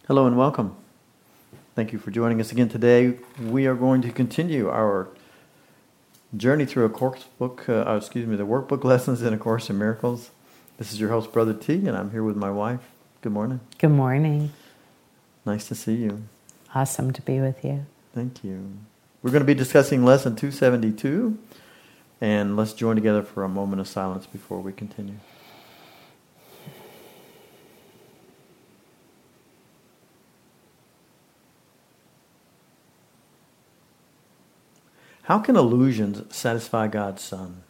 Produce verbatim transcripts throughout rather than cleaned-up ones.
Hello and welcome. Thank you for joining us again today. We are going to continue our journey through a course book, uh, excuse me, the workbook lessons in A Course in Miracles. This is your host, Brother T, and I'm here with my wife. Good morning. Good morning. Nice to see you. Awesome to be with you. Thank you. We're going to be discussing lesson two seventy-two, and let's join together for a moment of silence before we continue. How can illusions satisfy God's Son?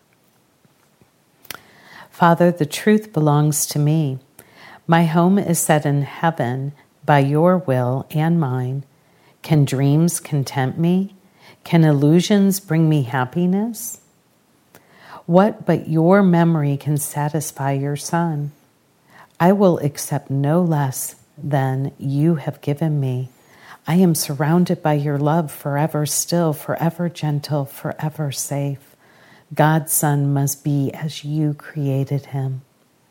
Father, the truth belongs to me. My home is set in heaven by your will and mine. Can dreams content me? Can illusions bring me happiness? What but your memory can satisfy your Son? I will accept no less than you have given me. I am surrounded by your love, forever still, forever gentle, forever safe. God's Son must be as you created him.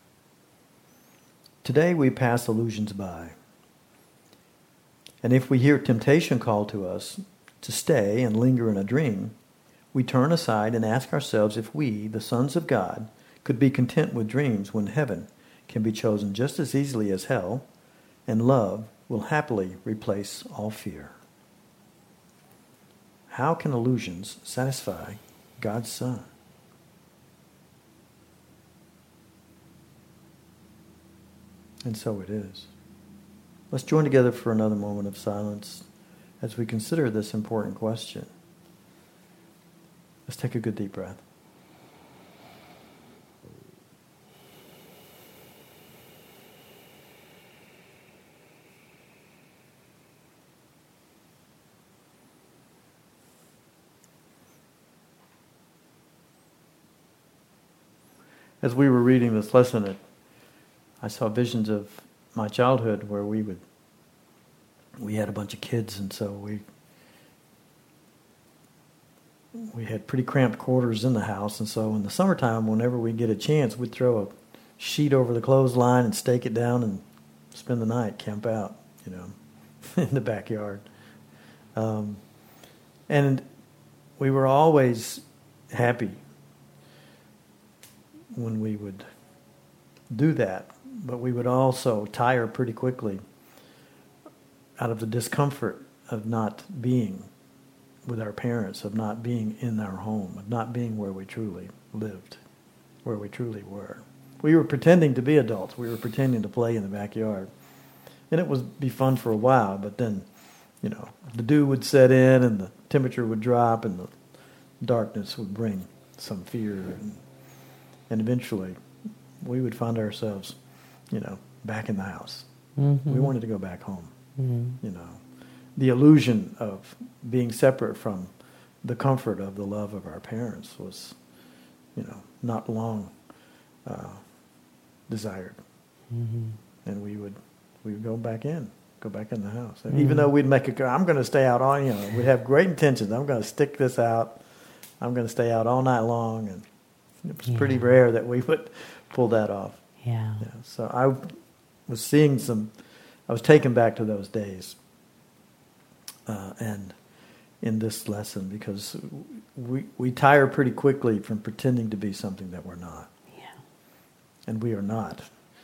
Today we pass illusions by. And if we hear temptation call to us to stay and linger in a dream, we turn aside and ask ourselves if we, the sons of God, could be content with dreams when heaven can be chosen just as easily as hell, and love will happily replace all fear. How can illusions satisfy God's Son? And so it is. Let's join together for another moment of silence as we consider this important question. Let's take a good deep breath. As we were reading this lesson, it, I saw visions of my childhood where we would, we had a bunch of kids, and so we we had pretty cramped quarters in the house, and so in the summertime, whenever we get a chance, we'd throw a sheet over the clothesline and stake it down and spend the night, camp out, you know, in the backyard. Um, and we were always happy when we would do that, but we would also tire pretty quickly out of the discomfort of not being with our parents, of not being in our home, of not being where we truly lived, where we truly were. We were pretending to be adults. We were pretending to play in the backyard. And it would be fun for a while, but then, you know, the dew would set in and the temperature would drop and the darkness would bring some fear, and And eventually, we would find ourselves, you know, back in the house. Mm-hmm. We wanted to go back home. Mm-hmm. You know, the illusion of being separate from the comfort of the love of our parents was, you know, not long uh, desired. Mm-hmm. And we would we would go back in, go back in the house. And mm-hmm. even though we'd make a, I'm going to stay out all, you know, we'd have great intentions. I'm going to stick this out. I'm going to stay out all night long, and it was yeah. pretty rare that we would pull that off. Yeah. yeah. So I was seeing some, I was taken back to those days. Uh, and in this lesson, because we we tire pretty quickly from pretending to be something that we're not. Yeah. And we are not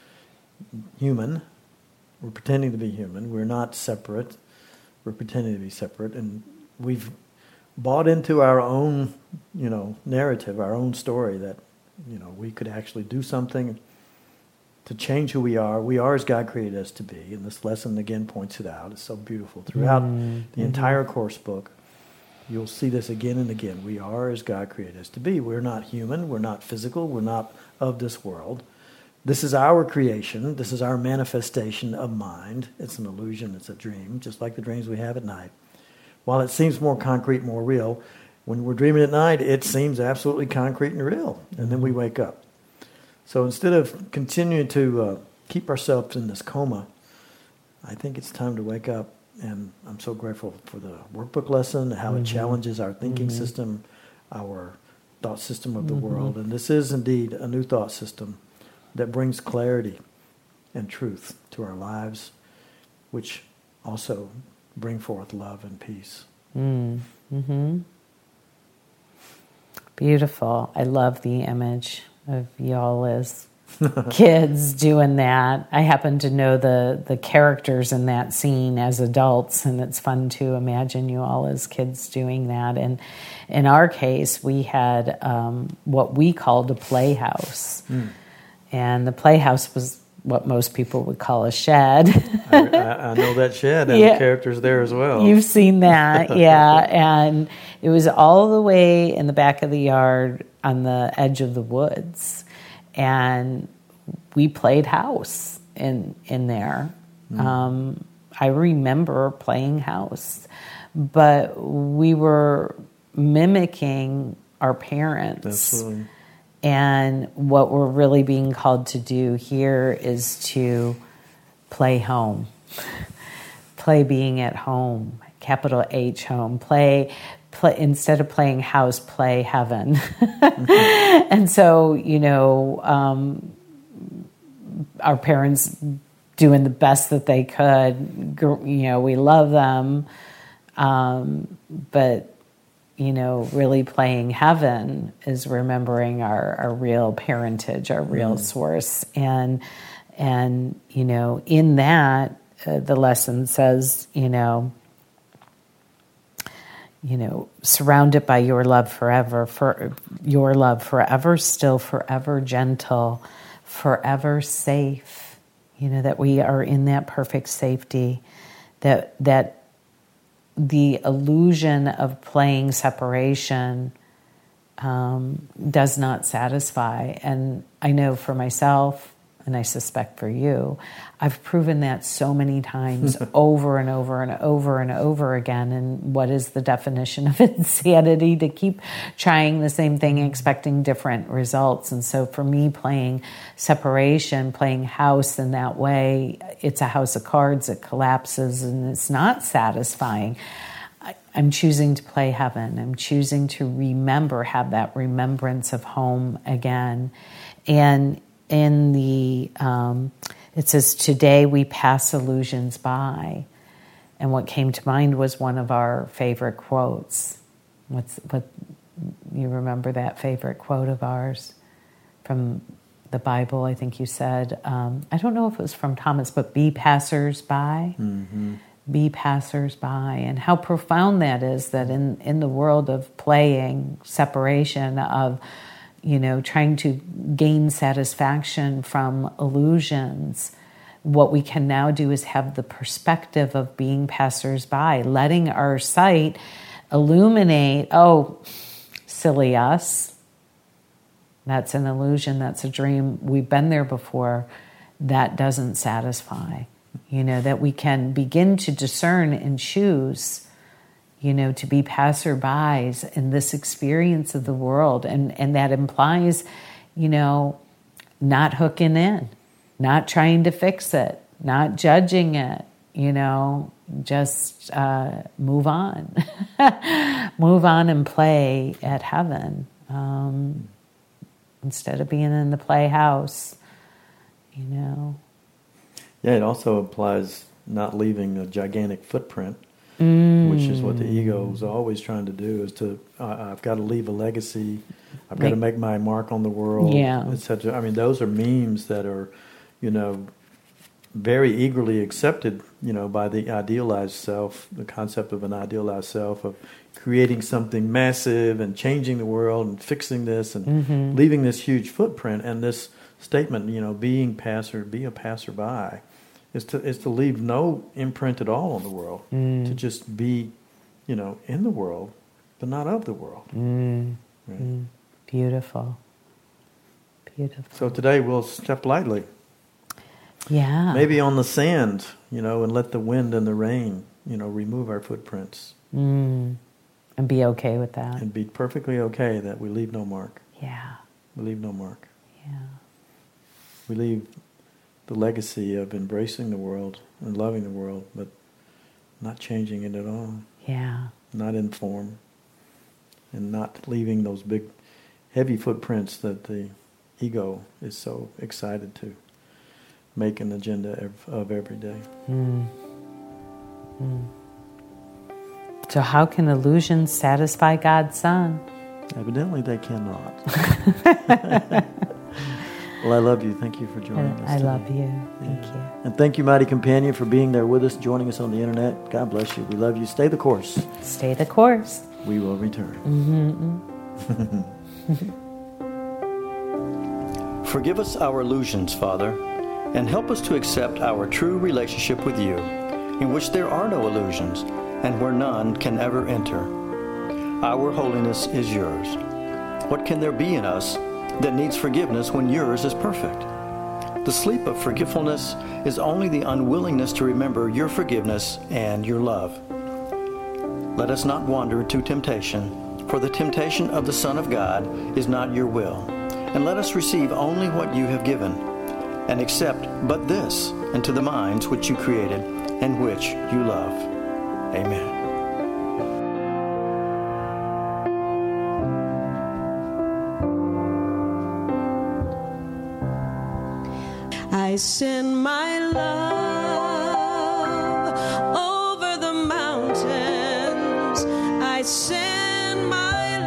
human. We're pretending to be human. We're not separate. We're pretending to be separate. And we've bought into our own, you know, narrative, our own story that, you know, we could actually do something to change who we are. We are as God created us to be. And this lesson again points it out. It's so beautiful. Throughout mm-hmm. the entire course book, you'll see this again and again. We are as God created us to be. We're not human. We're not physical. We're not of this world. This is our creation. This is our manifestation of mind. It's an illusion. It's a dream, just like the dreams we have at night. While it seems more concrete, more real, when we're dreaming at night, it seems absolutely concrete and real. And then we wake up. So instead of continuing to uh, keep ourselves in this coma, I think it's time to wake up. And I'm so grateful for the workbook lesson, how mm-hmm. it challenges our thinking mm-hmm. system, our thought system of the mm-hmm. world. And this is indeed a new thought system that brings clarity and truth to our lives, which also bring forth love and peace. Mm. Mm-hmm. Beautiful. I love the image of y'all as kids doing that. I happen to know the, the characters in that scene as adults, and it's fun to imagine you all as kids doing that. And in our case, we had um, what we called a playhouse. Mm. And the playhouse was what most people would call a shed. I, I, I know that shed and yeah. the characters there as well. You've seen that, yeah. And it was all the way in the back of the yard on the edge of the woods. And we played house in in there. Mm. Um, I remember playing house. But we were mimicking our parents. Absolutely. And what we're really being called to do here is to play home. Play being at home, capital H home. Play, play instead of playing house, play heaven. Mm-hmm. And so, you know, um, our parents doing the best that they could. You know, we love them, um, but you know, really playing heaven is remembering our, our real parentage, our real mm. source. And, and, you know, in that, uh, the lesson says, you know, you know, surrounded by your love forever, for your love forever still, forever gentle, forever safe, you know, that we are in that perfect safety, that, that, the illusion of playing separation um, does not satisfy. And I know for myself, and I suspect for you, I've proven that so many times over and over and over and over again. And what is the definition of insanity? To keep trying the same thing, expecting different results. And so for me, playing separation, playing house in that way, it's a house of cards. It collapses and it's not satisfying. I'm choosing to play heaven. I'm choosing to remember, have that remembrance of home again. And in the, um, it says, today we pass illusions by. And what came to mind was one of our favorite quotes. What's, what, you remember that favorite quote of ours from the Bible? I think you said, um, I don't know if it was from Thomas, but be passers-by. Mm-hmm. Be passers-by. And how profound that is, that in, in the world of playing, separation, of, you know, trying to gain satisfaction from illusions, what we can now do is have the perspective of being passers-by, letting our sight illuminate, oh, silly us. That's an illusion, that's a dream. We've been there before. That doesn't satisfy. You know, that we can begin to discern and choose, you know, to be passerbys in this experience of the world. And, and that implies, you know, not hooking in, not trying to fix it, not judging it, you know, just uh, move on. Move on and play at heaven um, instead of being in the playhouse, you know. Yeah, it also implies not leaving a gigantic footprint, mm. which is what the ego is always trying to do, is to, uh, I've got to leave a legacy, I've got to make my mark on the world, yeah. et cetera. I mean, those are memes that are, you know, very eagerly accepted, you know, by the idealized self, the concept of an idealized self, of creating something massive and changing the world and fixing this and mm-hmm. leaving this huge footprint. And this statement, you know, being passer, be a passerby, is to is to leave no imprint at all on the world, mm. to just be, you know, in the world, but not of the world. Mm. Right? Mm. Beautiful. Beautiful. So today we'll step lightly. Yeah. Maybe on the sand, you know, and let the wind and the rain, you know, remove our footprints. Mm. And be okay with that. And be perfectly okay that we leave no mark. Yeah. We leave no mark. Yeah. We leave the legacy of embracing the world and loving the world, but not changing it at all. Yeah. Not in form. And not leaving those big, heavy footprints that the ego is so excited to make an agenda of, of every day. Mm. Mm. So how can illusions satisfy God's Son? Evidently they cannot. Well, I love you. Thank you for joining us I today. love you. Thank Yeah. you. And thank you, Mighty Companion, for being there with us, joining us on the internet. God bless you. We love you. Stay the course. Stay the course. We will return. Mm-hmm. Forgive us our illusions, Father, and help us to accept our true relationship with you, in which there are no illusions, and where none can ever enter. Our holiness is yours. What can there be in us that needs forgiveness when yours is perfect? The sleep of forgetfulness is only the unwillingness to remember your forgiveness and your love. Let us not wander to temptation, for the temptation of the Son of God is not your will. And let us receive only what you have given, and accept but this into the minds which you created and which you love. Amen. I send my love over the mountains. I send my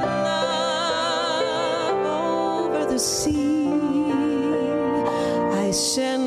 love over the sea. I send